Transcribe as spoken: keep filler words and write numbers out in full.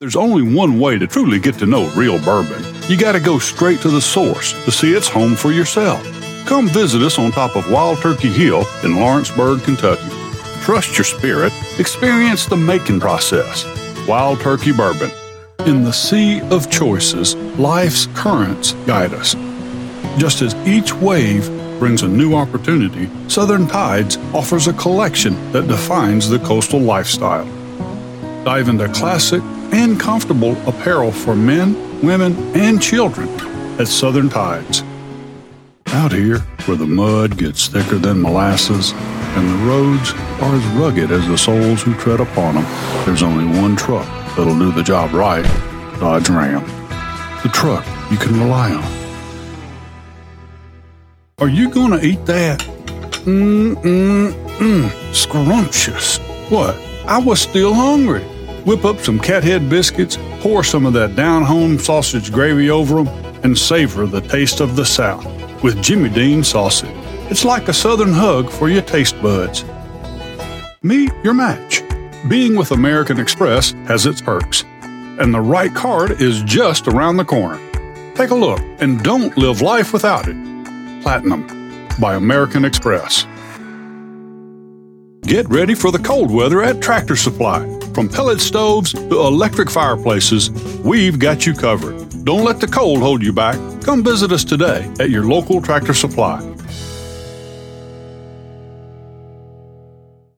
There's only one way to truly get to know real bourbon. You gotta go straight to the source to see it's home for yourself. Come visit us on top of Wild Turkey Hill in Lawrenceburg, Kentucky. Trust your spirit. Experience the making process. Wild Turkey Bourbon. In the sea of choices, life's currents guide us. Just as each wave brings a new opportunity, Southern Tides offers a collection that defines the coastal lifestyle. Dive into classic and comfortable apparel for men, women, and children at Southern Tides. Out here, where the mud gets thicker than molasses and the roads are as rugged as the souls who tread upon them, there's only one truck that'll do the job right: Dodge Ram. The truck you can rely on. Are you gonna eat that? Mmm-mmm-mmm, scrumptious. What? I was still hungry. Whip up some cathead biscuits, pour some of that down-home sausage gravy over them, and savor the taste of the South with Jimmy Dean sausage. It's like a Southern hug for your taste buds. Meet your match. Being with American Express has its perks, and the right card is just around the corner. Take a look and don't live life without it. Platinum by American Express. Get ready for the cold weather at Tractor Supply. From pellet stoves to electric fireplaces, we've got you covered. Don't let the cold hold you back. Come visit us today at your local Tractor Supply.